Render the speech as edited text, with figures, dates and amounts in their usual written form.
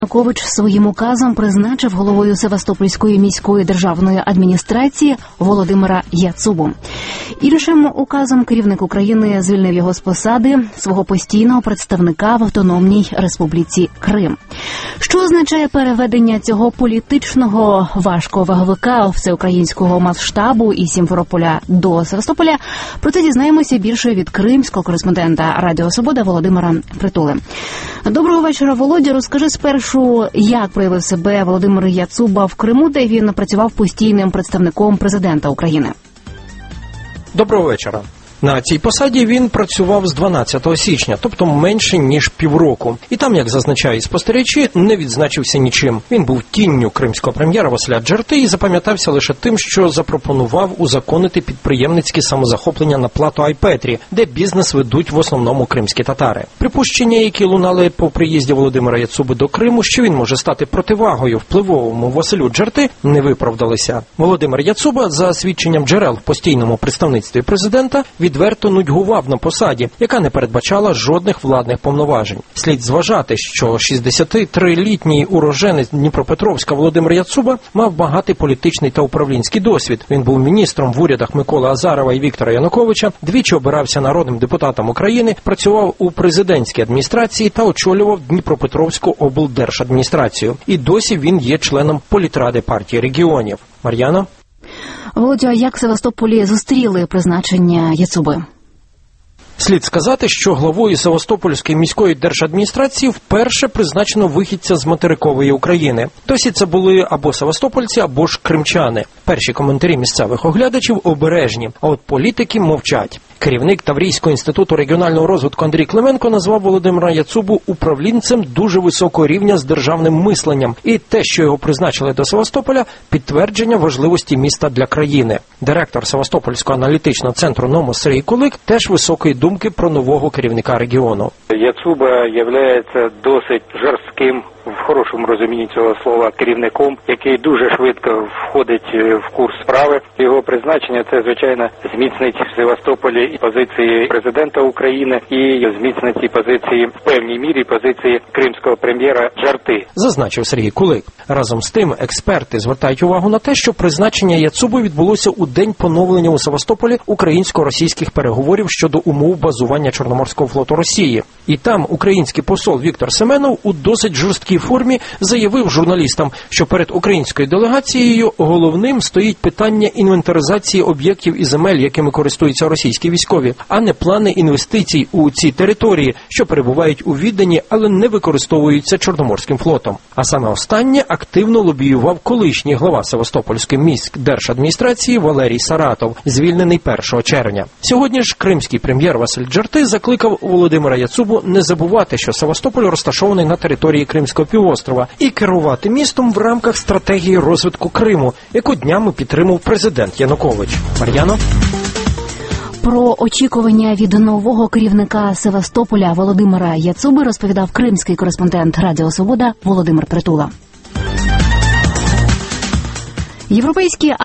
Янукович своїм указом призначив головою Севастопольської міської державної адміністрації Володимира Яцубу. Іншим указом керівник України звільнив його з посади свого постійного представника в Автономній Республіці Крим. Що означає переведення цього політичного важковаговика всеукраїнського масштабу і Сімферополя до Севастополя? Про це дізнаємося більше від кримського кореспондента Радіо Свобода Володимира Притули. Доброго вечора, Володя. Розкажи спершу, як проявив себе Володимир Яцуба в Криму, де він працював постійним представником президента України. Доброго вечора. На цій посаді він працював з 12 січня, тобто менше ніж півроку. І там, як зазначають спостерігачі, не відзначився нічим. Він був тінню кримського прем'єра Василя Джарти і запам'ятався лише тим, що запропонував узаконити підприємницькі самозахоплення на плато Айпетрі, де бізнес ведуть в основному кримські татари. Припущення, які лунали по приїзді Володимира Яцуби до Криму, що він може стати противагою впливовому Василю Джарти, не виправдалися. Володимир Яцуба, за свідченням джерел в постійному представництві президента, відверто нудьгував на посаді, яка не передбачала жодних владних повноважень. Слід зважати, що 63-літній уроженець Дніпропетровська Володимир Яцуба мав багатий політичний та управлінський досвід. Він був міністром в урядах Миколи Азарова і Віктора Януковича, двічі обирався народним депутатом України, працював у президентській адміністрації та очолював Дніпропетровську облдержадміністрацію. І досі він є членом політради партії регіонів. Мар'яна? Володя, як в Севастополі зустріли призначення Яцуби? Слід сказати, що главою Севастопольської міської держадміністрації вперше призначено вихідця з материкової України. Досі це були або севастопольці, або ж кримчани. Перші коментарі місцевих оглядачів обережні, а от політики мовчать. Керівник Таврійського інституту регіонального розвитку Андрій Клименко назвав Володимира Яцубу управлінцем дуже високого рівня з державним мисленням. І те, що його призначили до Севастополя, підтвердження важливості міста для країни. Директор Севастопольського аналітичного центру «Номос» Сергій Кулик теж високої думки про нового керівника регіону. Яцуба є досить жорстким, в хорошому розумінні цього слова, керівником, який дуже швидко входить в курс справи. Його призначення – це, звичайно, зміцнить в Севастополі і позиції президента України, і зміцнить ці позиції, в певній мірі, позиції кримського прем'єра Джарти. Зазначив Сергій Кулик. Разом з тим, експерти звертають увагу на те, що призначення Яцуби відбулося у день поновлення у Севастополі українсько-російських переговорів щодо умов базування Чорноморського флоту Росії. І там український посол Віктор Семенов у досить жорсткій формі заявив журналістам, що перед українською делегацією головним стоїть питання інвентаризації об'єктів і земель, якими користуються російські військові, а не плани інвестицій у ці території, що перебувають у відданні, але не використовуються Чорноморським флотом. А саме останнє активно лобіював колишній глава Севастопольської міськдержадміністрації Валерій Саратов, звільнений 1 червня. Сьогодні ж кримський прем'єр Василь Джарти закликав Володимира Яцубу не забувати, що Севастополь розташований на території Кримського півострова, і керувати містом в рамках стратегії розвитку Криму, яку днями підтримав президент Янукович. Мар'яно? Про очікування від нового керівника Севастополя Володимира Яцуби розповідав кримський кореспондент Радіо Свобода Володимир Притула. Європейські